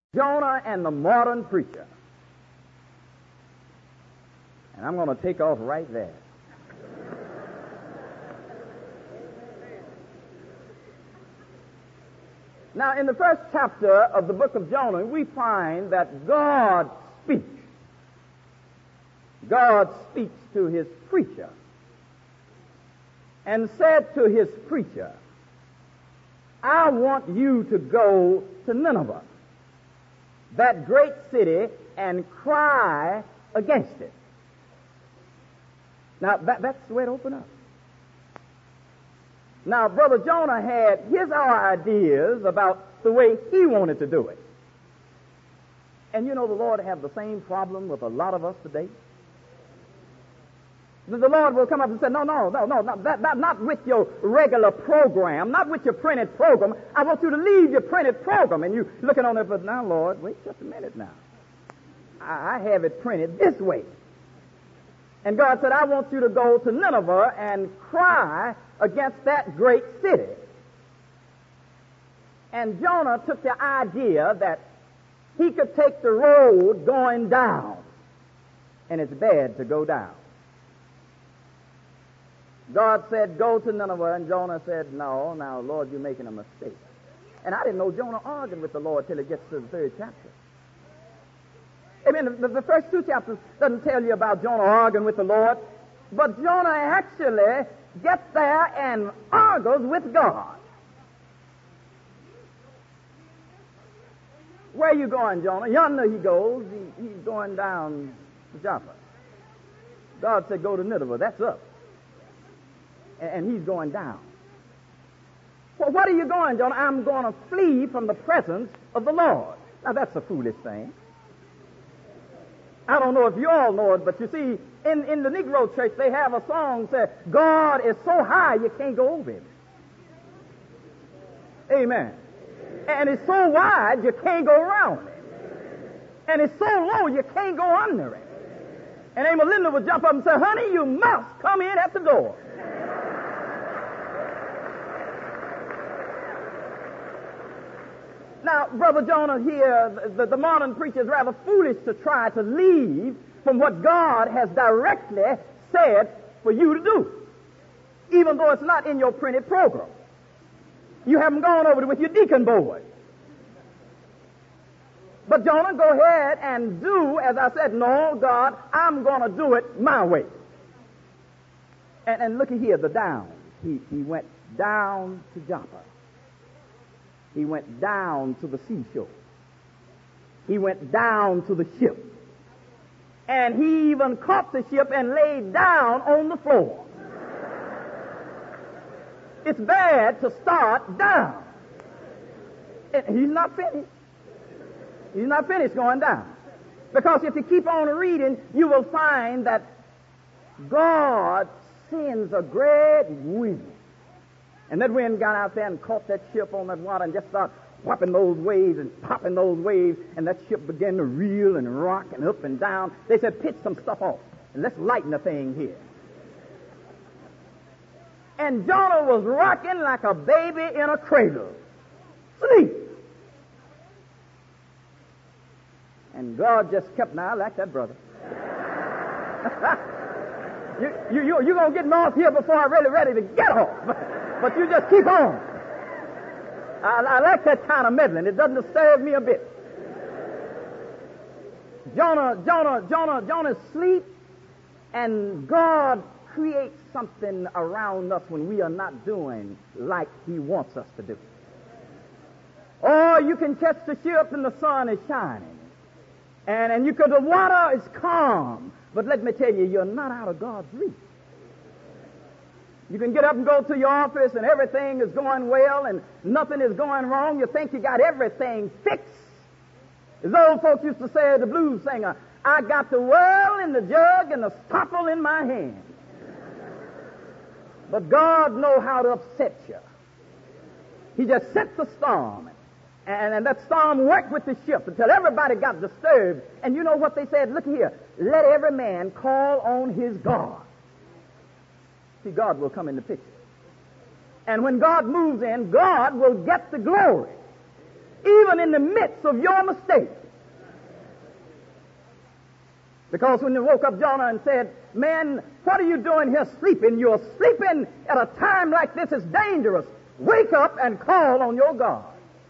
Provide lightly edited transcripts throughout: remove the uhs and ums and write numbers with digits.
Jonah and the modern preacher. And I'm going to take off right there. Now, in the first chapter of the book of Jonah, we find that God speaks. God speaks to his preacher and said to his preacher, I want you to go to Nineveh, that great city, and cry against it. Now, that's the way it opened up. Now, Brother Jonah had his ideas about the way he wanted to do it. And you know the Lord have the same problem with a lot of us today. The Lord will come up and say, no, not with your regular program, not with your printed program. I want you to leave your printed program. And you looking on it, but now, Lord, wait just a minute now. I have it printed this way. And God said, I want you to go to Nineveh and cry against that great city. And Jonah took the idea that he could take the road going down, and it's bad to go down. God said, go to Nineveh, and Jonah said, no, now, Lord, you're making a mistake. And I didn't know Jonah argued with the Lord till it gets to the third chapter. I mean, the first two chapters doesn't tell you about Jonah arguing with the Lord, but Jonah actually gets there and argues with God. Where are you going, Jonah? Yonder he goes. He's going down to Joppa. God said, go to Nineveh. That's up. And he's going down. Well, what are you going, Jonah? I'm going to flee from the presence of the Lord. Now, that's a foolish thing. I don't know if you all know it, but you see, in the Negro church, they have a song that says, God is so high you can't go over him. Amen. And it's so wide you can't go around it. And it's so low you can't go under it. And Amy Linda would jump up and say, honey, you must come in at the door. Now, Brother Jonah here, the modern preacher is rather foolish to try to leave from what God has directly said for you to do, even though it's not in your printed program. You haven't gone over it with your deacon board. But Jonah, go ahead and do, as I said, no, God, I'm going to do it my way. And looky here, the down. He went down to Joppa. He went down to the seashore. He went down to the ship. And he even caught the ship and laid down on the floor. It's bad to start down. And he's not finished. He's not finished going down. Because if you keep on reading, you will find that God sends a great wind. And that wind got out there and caught that ship on that water and just started whopping those waves and popping those waves, and that ship began to reel and rock and up and down. They said, pitch some stuff off, and let's lighten the thing here. And Jonah was rocking like a baby in a cradle. Sleep. And God just kept, now I like that brother. You're going to get me off here before I'm really ready to get off. But you just keep on. I like that kind of meddling. It doesn't disturb me a bit. Jonah sleep, and God creates something around us when we are not doing like he wants us to do. Or you can catch the ship and the sun is shining. And the water is calm. But let me tell you, you're not out of God's reach. You can get up and go to your office and everything is going well and nothing is going wrong. You think you got everything fixed. As old folks used to say, the blues singer, I got the well in the jug and the stopple in my hand. But God knows how to upset you. He just set the storm. And that storm worked with the ship until everybody got disturbed. And you know what they said? Look here. Let every man call on his God. See, God will come in the picture. And when God moves in, God will get the glory. even in the midst of your mistake. Because when they woke up Jonah and said, man, what are you doing here sleeping? You're sleeping at a time like this. It's dangerous. Wake up and call on your God.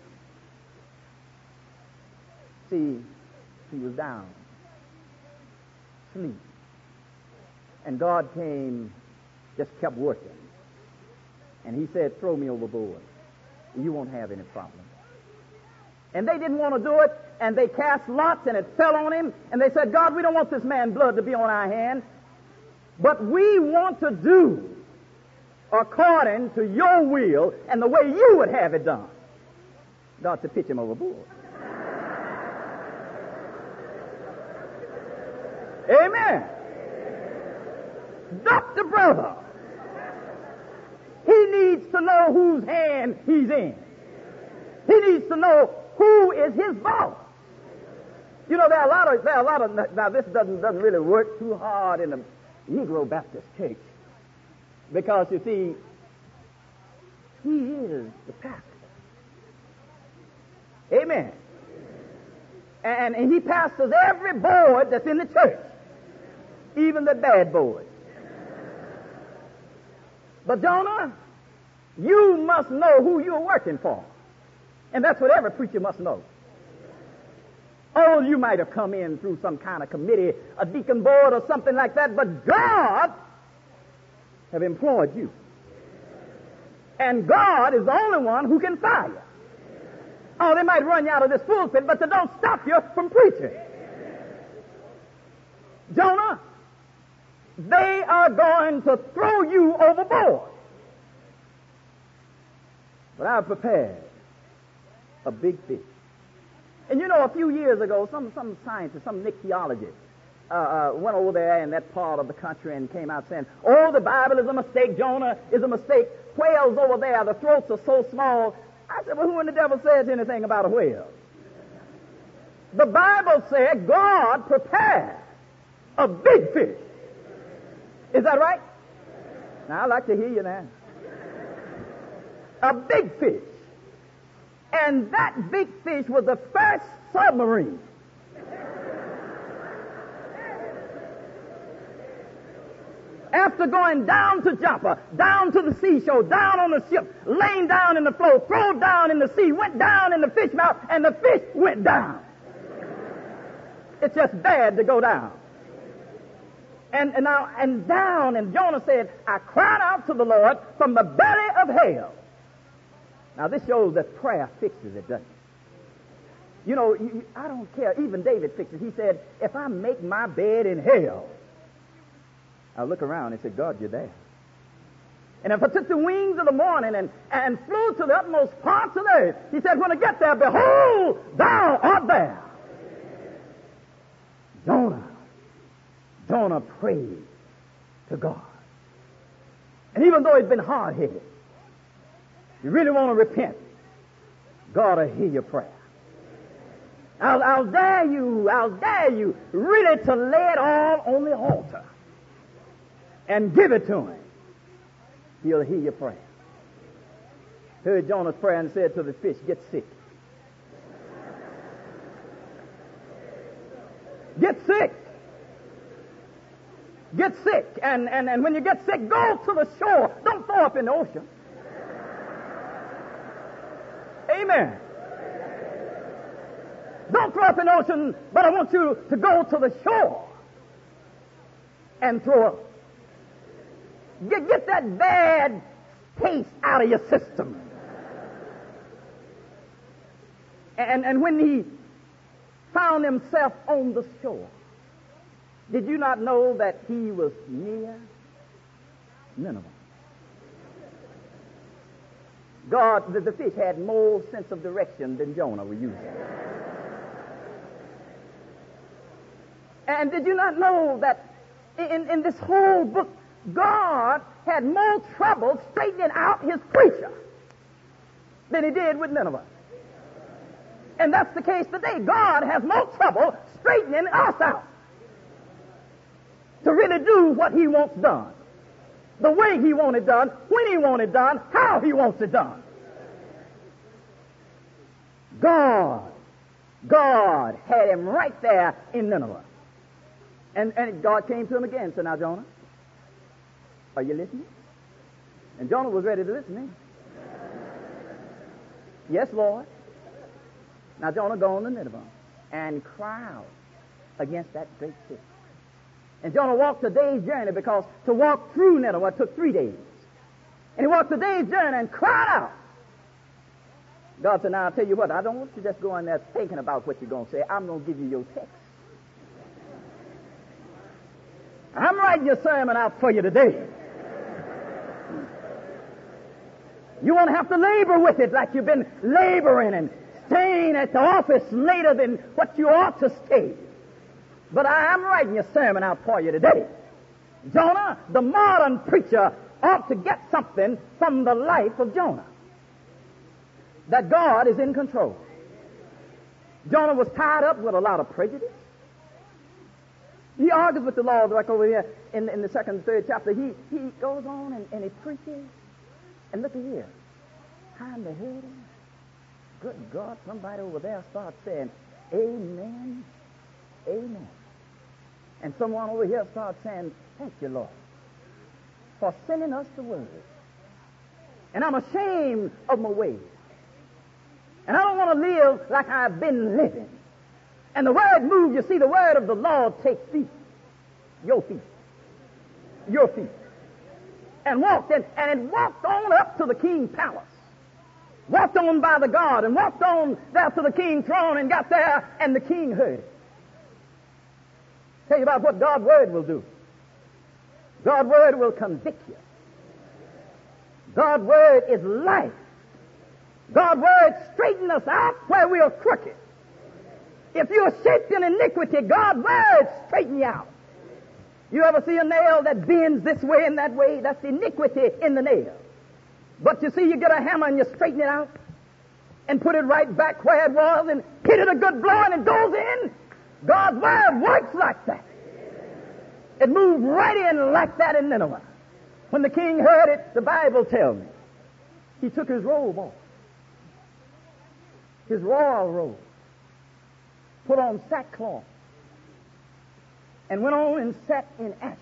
See, he was down, sleep. And God came, just kept working. And he said, throw me overboard. You won't have any problem. And they didn't want to do it, and they cast lots, and it fell on him. And they said, God, we don't want this man's blood to be on our hands, but we want to do according to your will and the way you would have it done. God said, pitch him overboard. Amen. Dr. Brother, he needs to know whose hand he's in. He needs to know who is his boss. You know, there are a lot of, now this doesn't really work too hard in the Negro Baptist church. Because, you see, he is the pastor. Amen. And he pastors every board that's in the church, even the bad boards. But Jonah, you must know who you're working for. And that's what every preacher must know. Oh, you might have come in through some kind of committee, a deacon board or something like that, but God have employed you. And God is the only one who can fire you. Oh, they might run you out of this pulpit, but they don't stop you from preaching. Jonah, they are going to throw you overboard. But I've prepared a big fish. And you know, a few years ago, some scientists, some ichthyologists, went over there in that part of the country and came out saying, oh, the Bible is a mistake, Jonah is a mistake, whales over there, the throats are so small. I said, well, who in the devil says anything about a whale? The Bible said God prepared a big fish. Is that right? Now, I'd like to hear you now. A big fish. And that big fish was the first submarine. After going down to Joppa, down to the seashore, down on the ship, laying down in the floe, thrown down in the sea, went down in the fish mouth, and the fish went down. It's just bad to go down. And down, and Jonah said, I cried out to the Lord from the belly of hell. Now, this shows that prayer fixes it, doesn't it? You know, I don't care. Even David fixed it. He said, if I make my bed in hell, I look around and said, God, you're there. And if I took the wings of the morning and flew to the utmost parts of the earth, he said, when I get there, behold, thou art there. Jonah prayed to God. And even though he'd been hard-headed, you really want to repent, God will hear your prayer. I'll dare you really to lay it all on the altar and give it to him. He'll hear your prayer. Heard Jonah's prayer and said to the fish, get sick. Get sick. Get sick. And when you get sick, go to the shore. Don't throw up in the ocean. Amen. Don't throw up in the ocean, but I want you to go to the shore and throw up. Get that bad taste out of your system. And when he found himself on the shore, did you not know that he was near Nineveh? God, the fish had more sense of direction than Jonah was using. And did you not know that in this whole book, God had more trouble straightening out his preacher than he did with Nineveh? And that's the case today. God has more trouble straightening us out to really do what he wants done, the way he wants it done, when he wants it done, how he wants it done. God had him right there in Nineveh. And God came to him again and said, now, Jonah, are you listening? And Jonah was ready to listen. Yes, Lord. Now, Jonah, go on to Nineveh and cry out against that great city. And Jonah walked a day's journey, because to walk through Nineveh took 3 days. And he walked a day's journey and cried out. God said, now, I'll tell you what, I don't want you to just go in there thinking about what you're going to say. I'm going to give you your text. I'm writing your sermon out for you today. You won't have to labor with it like you've been laboring and staying at the office later than what you ought to stay. But I'm writing your sermon out for you today. Jonah, the modern preacher, ought to get something from the life of Jonah. That God is in control. Jonah was tied up with a lot of prejudice. He argues with the Lord like over here in the 2nd and 3rd chapter. He goes on and he preaches. And look at here. Time to hear him. Good God, somebody over there starts saying, amen, amen. And someone over here starts saying, thank you, Lord, for sending us the word. And I'm ashamed of my ways. And I don't want to live like I've been living. And the word moves. You see, the word of the Lord takes feet. Your feet. Your feet. And walked in, and it walked on up to the king's palace. Walked on by the guard and walked on there to the king's throne and got there, and the king heard it. Tell you about what God's word will do. God's word will convict you. God's word is life. God's word straightens us out where we are crooked. If you're shaped in iniquity, God's word straightens you out. You ever see a nail that bends this way and that way? That's iniquity in the nail. But you see, you get a hammer and you straighten it out and put it right back where it was and hit it a good blow and it goes in. God's word works like that. It moved right in like that in Nineveh. When the king heard it, the Bible tells me, he took his robe off, his royal robe, put on sackcloth, and went on and sat in ashes.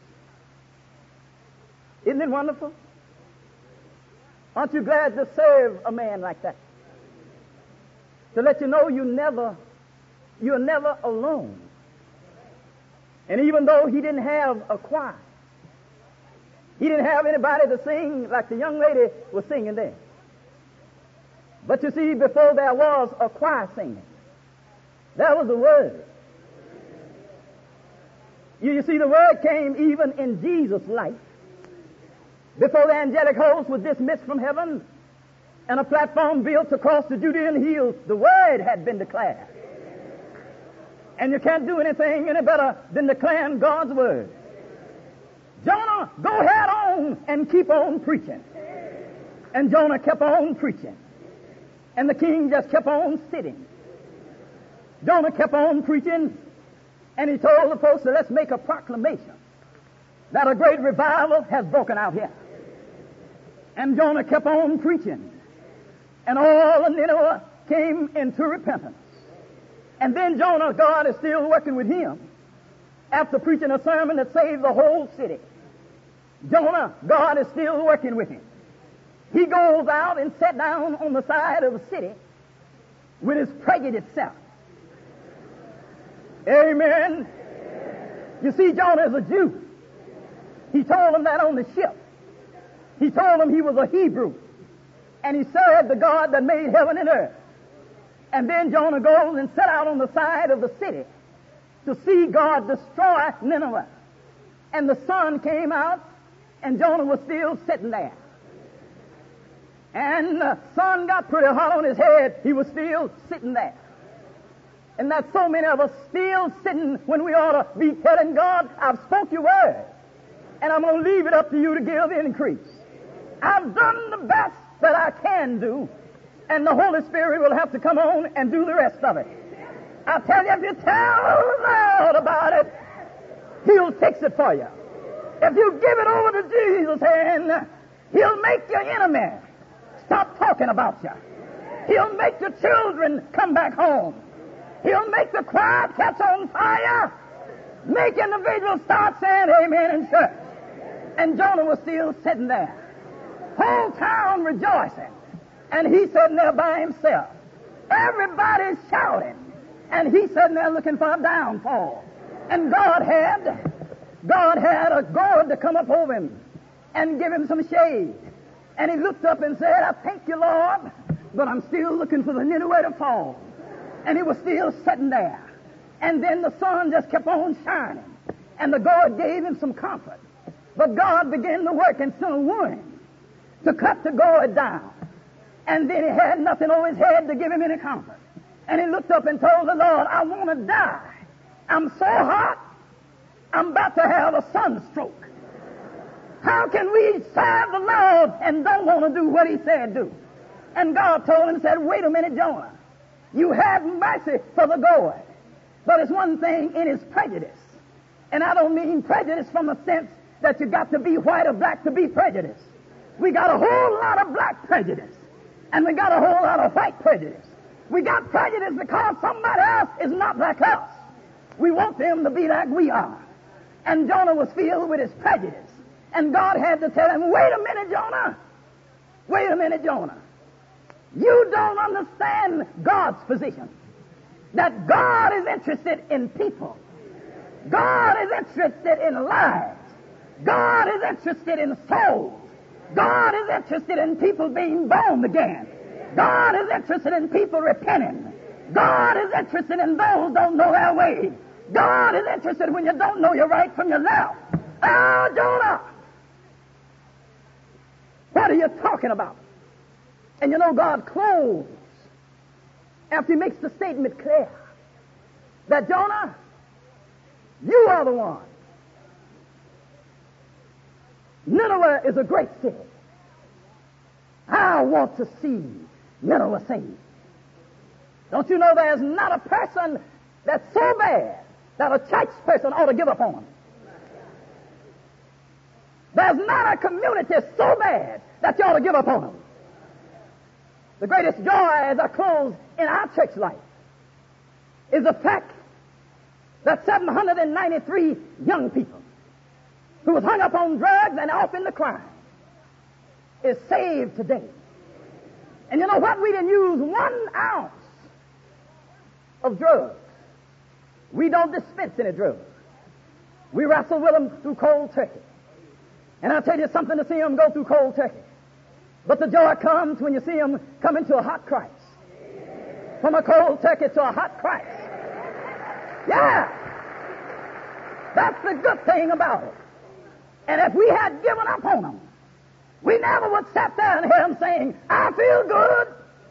Isn't it wonderful? Aren't you glad to serve a man like that? To let you know you're never alone. And even though he didn't have a choir, he didn't have anybody to sing like the young lady was singing there. But you see, before there was a choir singing, there was a word. You see, the word came even in Jesus' life. Before the angelic host was dismissed from heaven and a platform built across the Judean hills, the word had been declared. And you can't do anything any better than declaring God's word. Jonah, go ahead on and keep on preaching. And Jonah kept on preaching. And the king just kept on sitting. Jonah kept on preaching. And he told the folks that let's make a proclamation that a great revival has broken out here. And Jonah kept on preaching. And all of Nineveh came into repentance. And then Jonah, God is still working with him. After preaching a sermon that saved the whole city, Jonah, God is still working with him. He goes out and sat down on the side of the city with his prejudice self. Amen. You see, Jonah is a Jew. He told them that on the ship. He told them he was a Hebrew. And he served the God that made heaven and earth. And then Jonah goes and sat out on the side of the city to see God destroy Nineveh. And the sun came out, and Jonah was still sitting there. And the sun got pretty hot on his head. He was still sitting there. And that's so many of us still sitting when we ought to be telling God, I've spoke your word, and I'm going to leave it up to you to give increase. I've done the best that I can do, and the Holy Spirit will have to come on and do the rest of it. I tell you, if you tell loud about it, He'll fix it for you. If you give it over to Jesus' hand, He'll make your enemy stop talking about you. He'll make the children come back home. He'll make the choir catch on fire. Make individuals start saying amen in church. And Jonah was still sitting there. Whole town rejoicing. And he's sitting there by himself. Everybody's shouting. And he's sitting there looking for a downfall. And God had a gourd to come up over him and give him some shade. And he looked up and said, I thank you, Lord, but I'm still looking for the Nineveh to fall. And he was still sitting there. And then the sun just kept on shining. And the gourd gave him some comfort. But God began to work and sent worm to cut the gourd down. And then he had nothing over his head to give him any comfort. And he looked up and told the Lord, I want to die. I'm so hot, I'm about to have a sunstroke. How can we serve the Lord and don't want to do what he said do? And God told him, said, wait a minute, Jonah. You have mercy for the gourd. But it's one thing in his prejudice. And I don't mean prejudice from a sense that you got to be white or black to be prejudiced. We got a whole lot of black prejudice. And we got a whole lot of white prejudice. We got prejudice because somebody else is not like us. We want them to be like we are. And Jonah was filled with his prejudice. And God had to tell him, wait a minute, Jonah. Wait a minute, Jonah. You don't understand God's position. That God is interested in people. God is interested in lives. God is interested in souls. God is interested in people being born again. God is interested in people repenting. God is interested in those who don't know their way. God is interested when you don't know your right from your left. Oh, Jonah! What are you talking about? And you know, God closed after he makes the statement clear that, Jonah, you are the one. Nineveh is a great city. I want to see Nineveh saved. Don't you know there's not a person that's so bad that a church person ought to give up on him? There's not a community so bad that you ought to give up on them. The greatest joy as I close in our church life is the fact that 793 young people who was hung up on drugs and off in the crime is saved today. And you know what? We didn't use 1 ounce of drugs. We don't dispense any drugs. We wrestle with them through cold turkey. And I'll tell you something, to see them go through cold turkey. But the joy comes when you see them come into a hot Christ. From a cold turkey to a hot Christ. Yeah! That's the good thing about it. And if we had given up on them, we never would sit there and hear them saying, I feel good.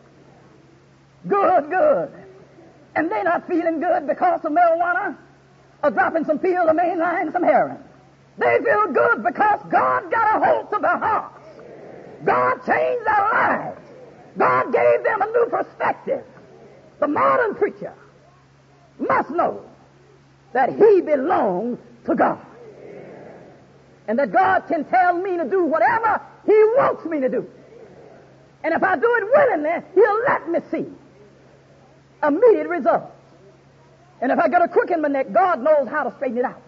Good, good. And they're not feeling good because of marijuana or dropping some pills or mainline some heroin. They feel good because God got a hold of their hearts. God changed their lives. God gave them a new perspective. The modern preacher must know that he belongs to God. And that God can tell me to do whatever he wants me to do. And if I do it willingly, he'll let me see immediate results. And if I get a crook in my neck, God knows how to straighten it out.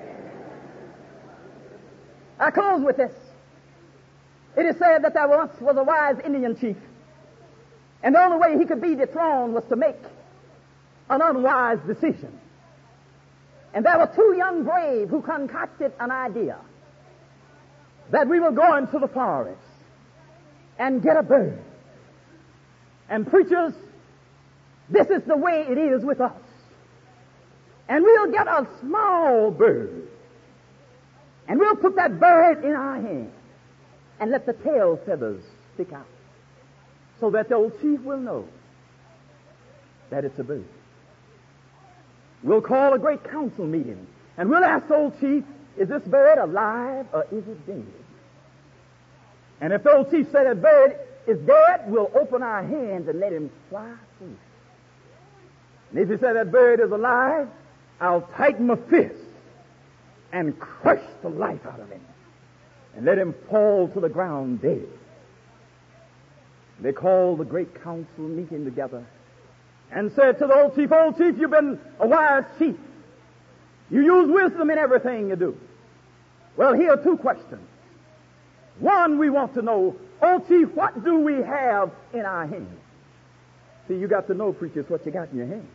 I close with this. It is said that there once was a wise Indian chief, and the only way he could be dethroned was to make an unwise decision. And there were 2 young braves who concocted an idea that we will go into the forest and get a bird. And preachers, this is the way it is with us. And we'll get a small bird. And we'll put that bird in our hand and let the tail feathers stick out so that the old chief will know that it's a bird. We'll call a great council meeting and we'll ask the old chief, is this bird alive or is it dead? And if the old chief said that bird is dead, we'll open our hands and let him fly free. And if he said that bird is alive, I'll tighten my fist and crush the life out of him and let him fall to the ground dead. They called the great council meeting together and said to the old chief, you've been a wise chief. You use wisdom in everything you do. Well, here are two questions. One, we want to know, old chief, what do we have in our hands? See, you got to know, preachers, what you got in your hand.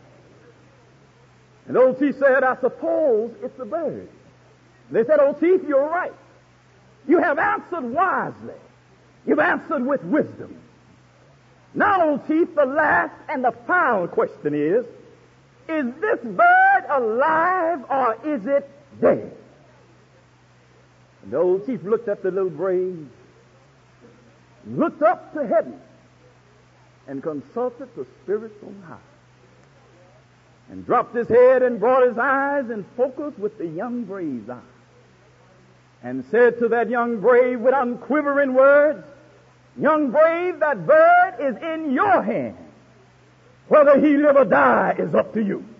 And old chief said, I suppose it's a bird. They said, old chief, you're right. You have answered wisely. You've answered with wisdom. Now, old chief, the last and the final question is this bird alive or is it dead? And the old chief looked at the little brave, looked up to heaven, and consulted the spirits on high, and dropped his head and brought his eyes in focus with the young brave's eyes, and said to that young brave with unquivering words, young brave, that bird is in your hand. Whether he live or die is up to you.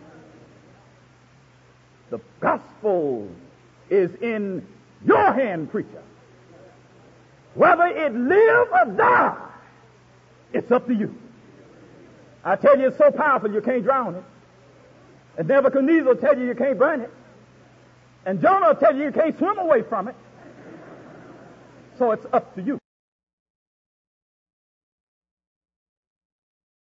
The gospel is in your hand, preacher. Whether it live or die, it's up to you. I tell you, it's so powerful you can't drown it. And Nebuchadnezzar will tell you you can't burn it. And Jonah will tell you you can't swim away from it. So it's up to you.